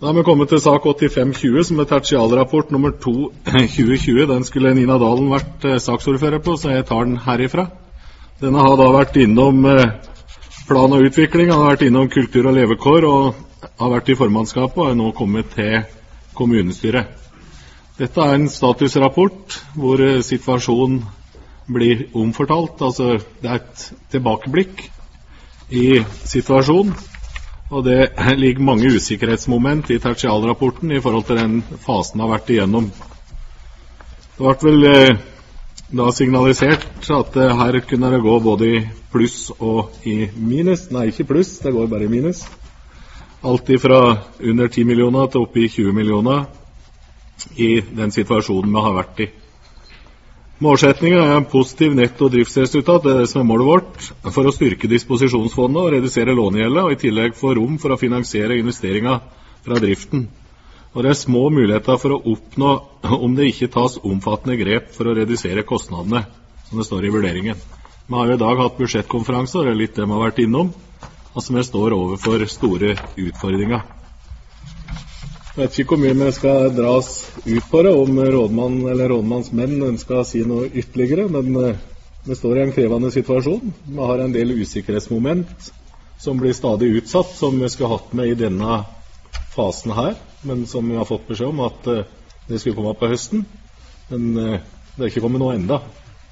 Da har vi kommet til sak 8520, som tertialrapport nummer 2 2020. Den skulle Nina Dalen vært saksordfører på, så jeg tar den herifra. Denne har da vært innom plan og utvikling, har vært innom kultur og levekår, og har vært i formannskapet, og er nå kommet til kommunestyret. Dette er en statusrapport hvor situasjonen blir omfortalt, altså det er et tilbakeblikk i situasjonen. Og det ligger mange usikkerhetsmoment i tertialrapporten i forhold til den fasen har vært igjennom. Det ble vel da signalisert at her kunne det gå både i pluss og i minus. Nei, ikke pluss, det går bare i minus. Alt fra under 10 millioner til opp i 20 millioner i den situasjonen vi har vært i. Målsetningen er en positiv netto driftsresultat, det er det som er målet vårt, for å styrke disposisjonsfondet og redusere lånegjeldet, og i tillegg få rom for å finansiere investeringer fra driften. Og det er små muligheter for å oppnå om det ikke tas omfattende grep for å redusere kostnadene, som det står i vurderingen. Vi har jo i dag hatt budsjettkonferanse, og det er litt det vi har vært innom, altså vi står overfor store utfordringer. Jeg vet ikke hvor mye vi skal dras ut på det, om rådmann eller rådmannsmenn ønsker å si noe ytterligere, men vi står i en krevende situasjon. Vi har en del usikkerhetsmoment som blir stadig utsatt, som vi skulle hatt med i denne fasen her, men som vi har fått beskjed om at det skulle komme på høsten, men det er ikke kommet noe enda.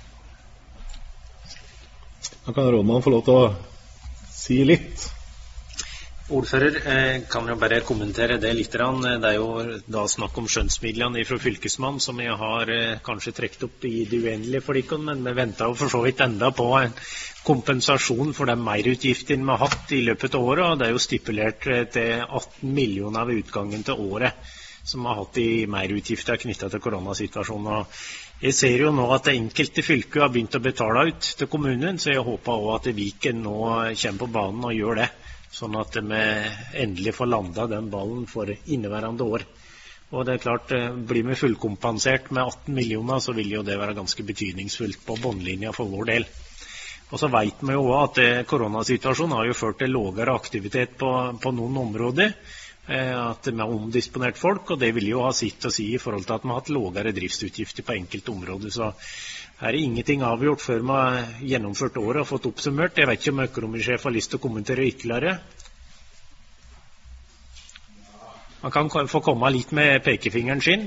Da kan rådmannen få lov til å si litt. Ordfører, kan jo bare kommentere det litt. Det er jo da snakk om skjønnsmidlene fra fylkesmannen, som jeg har kanskje trekt opp i det uendelige for dere, men vi venter jo for så vidt enda på en kompensasjon for den merutgiften vi har hatt i løpet av året, og det er jo stipulert til 18 millioner ved utgangen til året, som vi har hatt i merutgifter knyttet til koronasituasjonen. Og jeg ser jo nå at det enkelte fylke har begynt å betale ut til kommunen, så jeg håper også at Viken nå kommer på banen og gjør det, sånn at vi endelig får landet den ballen for inneværende år. Og det er klart, blir vi fullkompensert med 18 millioner, så vil jo det være ganske betydningsfullt på båndlinja for vår del. Og så vet vi jo også at koronasituasjonen har jo ført til lavere aktivitet på noen områder, at vi har omdisponert folk, og det vil jo ha sitt å si i forhold til at vi har hatt lavere driftsutgifter på enkelte områder. Så her er ingenting avgjort før vi har gjennomført året og fått oppsummert. Jeg vet ikke om økonomisjef har lyst til å kommentere ytterligere. Man kan få komme litt med pekefingeren sin.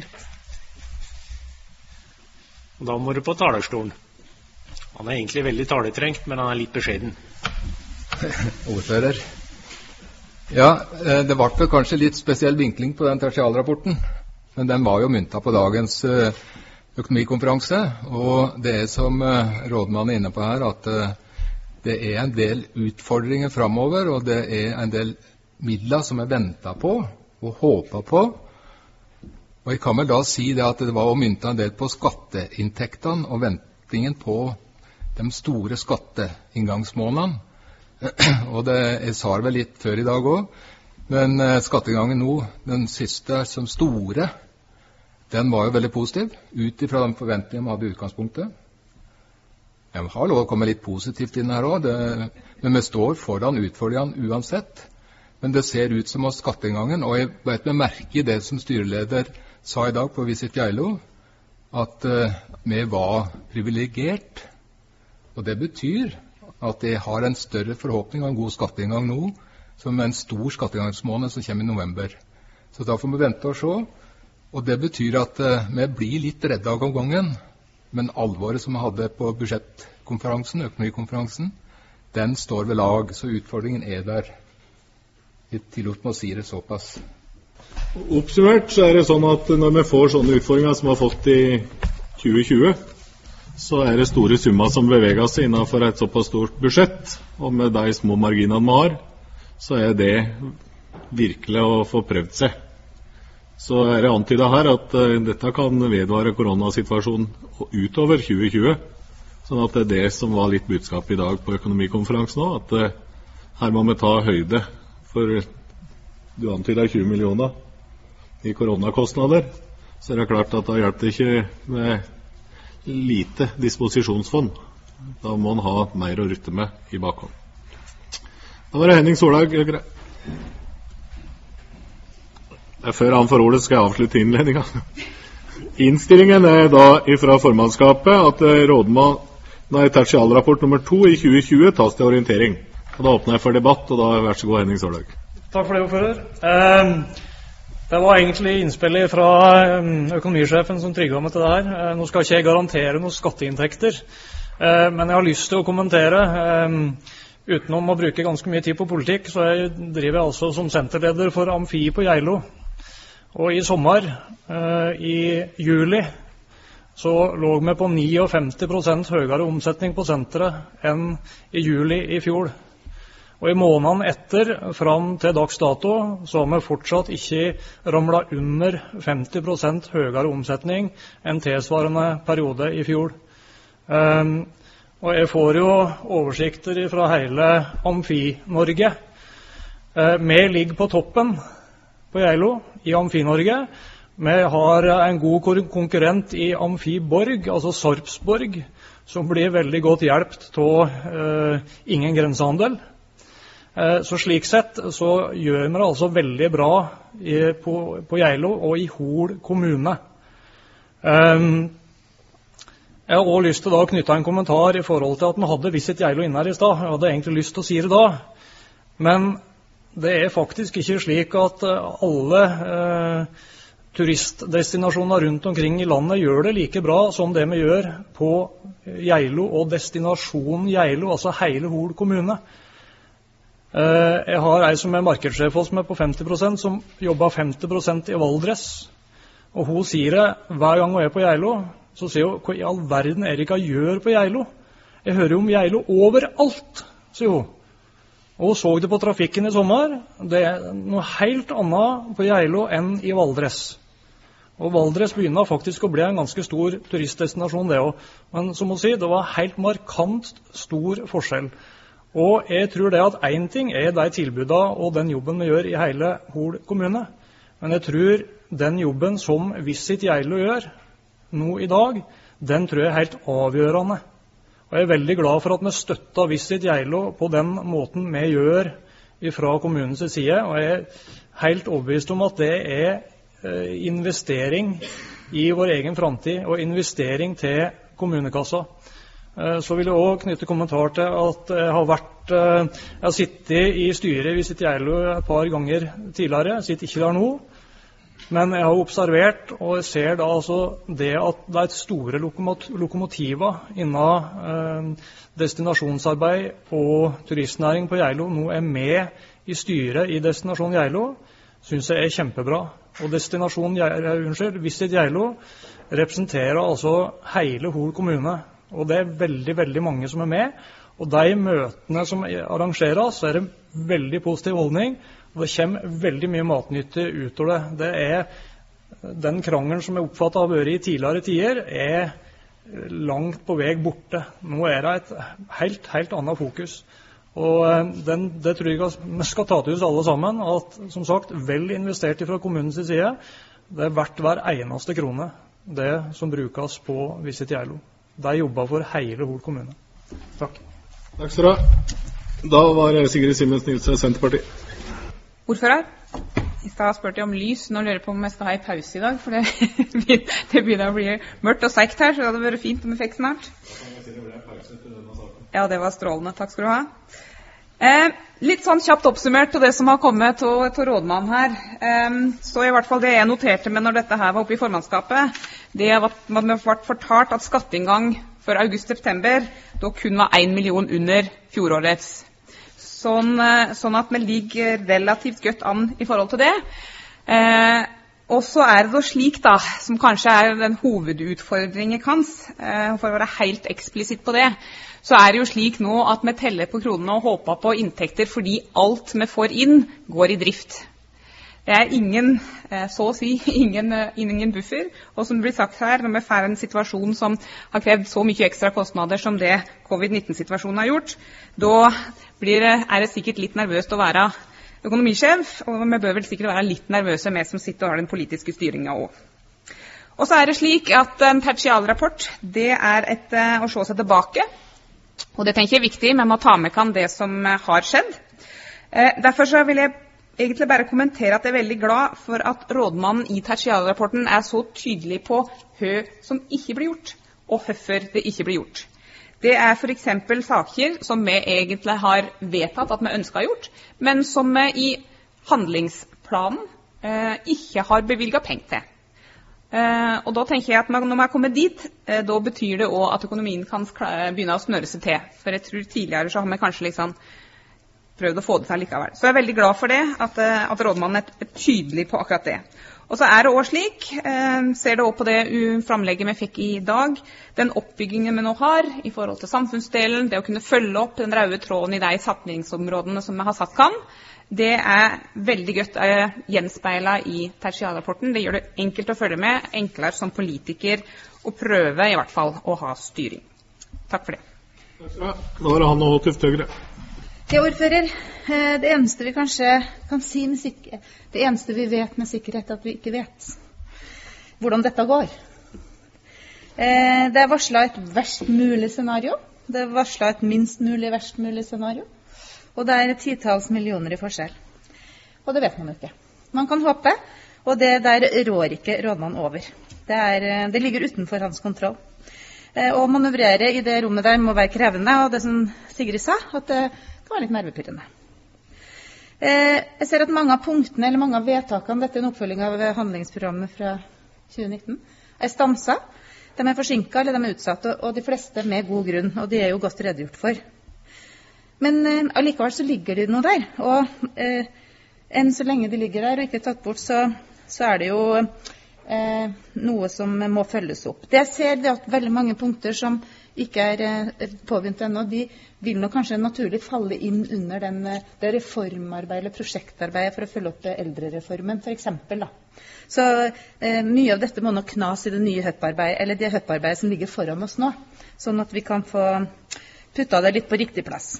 Og da må du på talerstolen. Han er egentlig veldig taletrengt, men han er litt beskjeden. Ordfører. Ja, det ble kanskje litt spesiell vinkling på den tertialrapporten, men den var jo myntet på dagens økonomikonferanse, og det er som rådmannen er inne på her, at det er en del utfordringer fremover, og det er en del midler som er ventet på og håpet på. Og jeg kan vel da si det at det var å mynte en del på skatteinntektene og ventingen på de store skatteinngangsmånedene. Og jeg sa det vel litt før i dag også, men skatteinngangen nå, den siste som store, den var jo veldig positiv, ut ifra de forventningene vi hadde i utgangspunktet. Jeg har lov å komme litt positivt inn her også, men vi står foran utfordringene uansett. Men det ser ut som at skatteinngangen, og jeg vet med merke i det som styreleder sa i dag på Visit Geilo, at vi var privilegert, og det betyr at jeg har en større forhåpning av en god skatteinngang nå, som en stor skatteinngangsmåned som kommer i november. Så da får vi vente og se. Og det betyr at vi blir litt redde av gangen, men alvoret som vi hadde på budsjettkonferansen, økonomikonferansen, den står ved lag, så utfordringen er der. Jeg tillot meg å si det såpass. Oppsummert så er det sånn at når vi får sånne utfordringer som vi har fått i 2020, så er det store summer som beveger seg innenfor et såpass stort budsjett, og med de små marginene vi har, så er det virkelig å få prøvd seg. Så er det antydet her at dette kan vedvare koronasituasjonen utover 2020, sånn at det er det som var litt budskap i dag på økonomikonferansen nå, at her må vi ta høyde for, du antyder 20 millioner i koronakostnader, så er det klart at da hjelper det ikke med lite disposisjonsfond. Da må man ha mer å rutte med i bakhånd. Da var det Henning Solhaug. Før han får ordet skal jeg avslutte innledningen. Innstillingen da fra formannskapet at tertialrapport nummer 2 i 2020 tas til orientering. Og da åpner jeg for debatt, og da vær så god, Henning Solhaug. Takk for det, ordfører. Det var egentlig innspillet fra økonomisjefen som trygget meg til det her. Nå skal ikke jeg garantere noen skatteinntekter, men jeg har lyst til å kommentere. Utenom å bruke ganske mye tid på politikk, så driver jeg altså som senterleder for Amfi på Geilo. Og i sommer, i juli, så lå vi på 59% høyere omsetning på senteret enn i juli i fjor. Og i måneden etter, fram til dags dato, så har vi fortsatt ikke ramlet under 50% høyere omsetning enn tilsvarende periode i fjor. Og jeg får jo oversikter fra hele Amfi-Norge. Vi ligger på toppen på Geilo i Amfi-Norge. Vi har en god konkurrent i Amfi-Borg, altså Sarpsborg, som blir veldig godt hjulpet av ingen grensehandel. Så slik sett så gjør vi det altså veldig bra på Geilo og i Hol kommune. Jeg har også lyst til å knytte en kommentar i forhold til at man hadde Visit Geilo inne her i sted. Jeg hadde egentlig lyst til å si det da, men det faktisk ikke slik at alle turistdestinasjoner rundt omkring i landet gjør det like bra som det vi gjør på Geilo og destinasjonen Geilo, altså hele Hol kommune. Jeg har en som markedssjef hos meg på 50%, som jobber 50% i Valdres, og hun sier det hver gang hun på Geilo. Så sier hun, hva i all verden Erika gjør på Geilo? Jeg hører om Geilo overalt, sier hun. Og hun så det på trafikken i sommer. Det noe helt annet på Geilo enn i Valdres. Og Valdres begynner faktisk å bli en ganske stor turistdestinasjon det også. Men som hun sier, det var helt markant stor forskjell. Og jeg tror det at en ting de tilbudene og den jobben vi gjør i hele Hol kommune. Men jeg tror den jobben som Visit Geilo gjør nå i dag, den tror jeg helt avgjørende. Og jeg veldig glad for at vi støtter Visit Geilo på den måten vi gjør fra kommunens side. Og jeg helt overbevist om at det investering i vår egen framtid og investering til kommunekassa. Så vil jeg også knytte kommentar til at jeg har sittet i styret i Visit Geilo et par ganger tidligere. Jeg sitter ikke der nå. Men jeg har observert, og jeg ser da altså det at det store lokomotiver innen destinasjonsarbeid og turistnæring på Geilo nå med i styret i Destinasjon Geilo, synes jeg kjempebra. Og Visit Geilo representerer altså hele Hol kommune, og det veldig, veldig mange som med. Og de møtene som arrangeres, så det veldig positiv holdning, og det kommer veldig mye matnytte ut av det. Det den krangelen som jeg oppfattet har vært i tidligere tider, langt på vei borte. Nå det et helt annet fokus. Og det tror jeg vi skal ta til oss alle sammen, at som sagt, vel investert fra kommunens side, det verdt hver eneste krone, det som brukes på Visit Geilo. De jobber for hele Hol kommune. Takk. Takk skal du ha. Da var Sigrid Simmens Nilsen, Senterpartiet. Ordfører, i stedet spurte jeg om lys. Nå lurer jeg på om jeg skal ha en pause i dag, for det begynner å bli mørkt og sekt her, så det hadde vært fint om vi fikk snart. Ja, det var strålende. Takk skal du ha. Litt sånn kjapt oppsummert til det som har kommet til rådmann her. Så i hvert fall det jeg noterte med når dette her var oppe i formannskapet, det var at man ble fortalt at skatteinngang for august-september da kun var 1 million under fjorårets. Sånn at vi ligger relativt godt an i forhold til det. Og så det da slik da, som kanskje den hovedutfordringen hans, for å være helt eksplisitt på det, så det jo slik nå at vi teller på kronene og håper på inntekter fordi alt vi får inn går i drift. Det ingen, så å si, ingen buffer. Og som det blir sagt her, når vi får en situasjon som har krevd så mye ekstra kostnader som det covid-19-situasjonen har gjort, da det sikkert litt nervøst å være økonomisjef, og vi bør vel sikkert være litt nervøse med som sitter og har den politiske styringen også. Og så det slik at en tertialrapport, det å se seg tilbake, og det tenker jeg viktig, men må ta med kan det som har skjedd. Derfor så vil jeg egentlig bare kommentere at jeg er veldig glad for at rådmannen i tertialrapporten er så tydelig på hva som ikke blir gjort, og hvorfor det ikke blir gjort. Det er for eksempel saker som vi egentlig har vedtatt at vi ønsker gjort, men som vi i handlingsplanen ikke har bevilget penger til. Og da tenker jeg at når vi har kommet dit, da betyr det også at økonomien kan begynne å smøre seg til. For jeg tror tidligere så har vi kanskje liksom prøvd å få det til likevel. Så jeg er veldig glad for det, at rådmannen er tydelig på akkurat det. Og så er det også slik, ser det også på det framlegget vi fikk i dag, den oppbyggingen vi nå har i forhold til samfunnsdelen, det å kunne følge opp den røde tråden i de satsingsområdene som vi har satt kan, det er veldig godt gjenspeilet i tertialrapporten. Det gjør det enkelt å følge med, enklere som politiker å prøve i hvert fall å ha styring. Takk for det. Takk skal du ha. Nå er det han og Håtøft Høgre. Ja, ordfører, det eneste vi kanskje kan si med sikkerhet, det eneste vi vet med sikkerhet er at vi ikke vet hvordan dette går. Det er varslet et verst mulig scenario, det er varslet et minst mulig verst mulig scenario, og det er titalls millioner i forskjell. Og det vet man ikke. Man kan håpe, og det der rår ikke rådmannen over. Det ligger utenfor hans kontroll. Å manøvrere i det rommet der må være krevende, og det som Sigrid sa, at det kan være litt nervepirrende. Jeg ser at mange av punktene, eller mange av vedtakene, dette er en oppfølging av handlingsprogrammet fra 2019, er stanset. De er forsinket, eller de er utsatt, og de fleste med god grunn, og de er jo godt redegjort for. Men allikevel så ligger det noe der, og enn så lenge de ligger der og ikke er tatt bort, så er det jo noe som må følges opp. Det jeg ser, det er at veldig mange punkter som ikke er påbegynt ennå, de vil nok kanskje naturlig falle inn under det reformarbeidet eller prosjektarbeidet for å følge opp eldrereformen, for eksempel. Så mye av dette må nok knas i det nye HUP-arbeidet, eller det HUP-arbeidet som ligger foran oss nå, sånn at vi kan få putta det litt på riktig plass.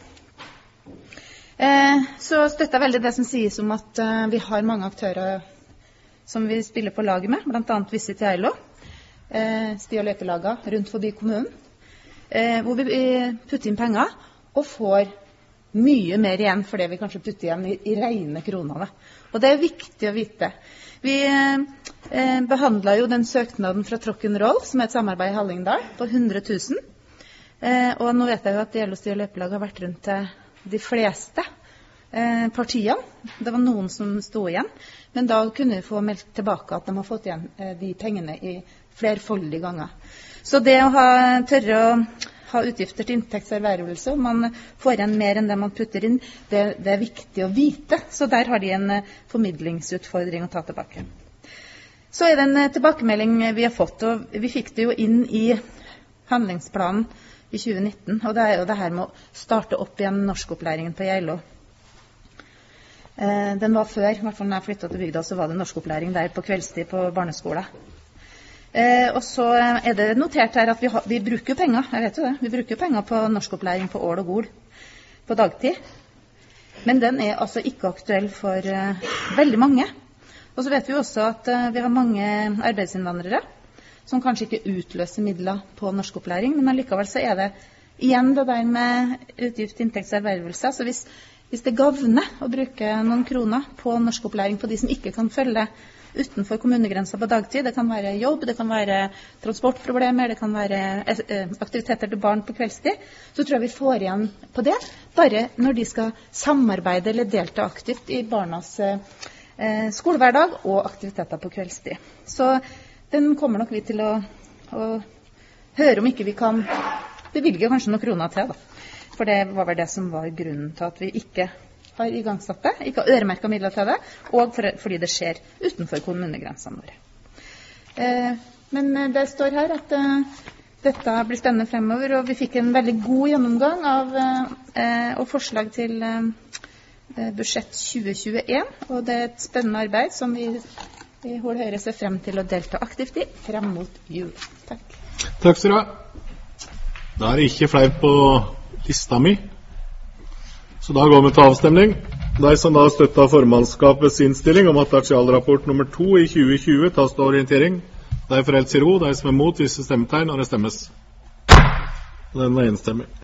Så støtter jeg veldig det som sies om at vi har mange aktører som vi spiller på laget med, blant annet Visit Geilo, sti- og løypelaget rundt forbi kommunen, hvor vi putter inn penger og får mye mer igjen for det vi kanskje putter igjen i rene kroner. Og det er viktig å vite. Vi behandlet jo den søknaden fra Rock'n'Roll, som er et samarbeid i Hallingdal, på 100 000. Og nå vet jeg jo at Geilo sti- og løypelaget har vært rundt til de fleste partiene. Det var noen som stod igjen, men da kunne vi få meldt tilbake at de har fått igjen de pengene i flerfoldige ganger. Så det å tørre å ha utgifter til inntektservervelse, om man får igjen mer enn det man putter inn, det er viktig å vite. Så der har de en formidlingsutfordring å ta tilbake. Så er det en tilbakemelding vi har fått, og vi fikk det jo inn i handlingsplanen i 2019, og det er jo det her med å starte opp igjen norskopplæringen på Geilo. Den var før, i hvert fall når jeg flyttet til bygda, så var det norskopplæring der på kveldstid på barneskolen. Og så er det notert her at vi bruker penger, jeg vet jo det, vi bruker penger på norskopplæring på Ål og Gol på dagtid. Men den er altså ikke aktuell for veldig mange. Og så vet vi også at vi har mange arbeidsinnvandrere som kanskje ikke utløser midler på norskopplæring, men allikevel så er det igjen det der med utgift til inntektservervelse. Så hvis det gagner å bruke noen kroner på norskopplæring på de som ikke kan følge utenfor kommunegrensa på dagtid, det kan være jobb, det kan være transportproblemer, det kan være aktiviteter til barn på kveldstid, så tror jeg vi får igjen på det, bare når de skal samarbeide eller delta aktivt i barnas skolehverdag og aktiviteter på kveldstid. Så den kommer nok vi til å høre om ikke vi kan bevilge kanskje noen kroner til, da. For det var vel det som var grunnen til at vi ikke har igangsatt det, ikke har øremerket midler til det, og fordi det skjer utenfor kommunegrensene våre. Men det står her at dette blir spennende fremover, og vi fikk en veldig god gjennomgang og forslag til budsjett 2021, og det er et spennende arbeid som vi Hol Høyre ser frem til å delta aktivt i frem mot jul. Takk. Takk skal du ha. Da er det ikke flere på lista mi, så da går vi til avstemning. De som da støtter formannskapets innstilling om at tertialrapport nummer 2 i 2020 tas til orientering, de får helt i ro. De som er mot, viser stemmetegn, og det stemmes. Den er enstemmig.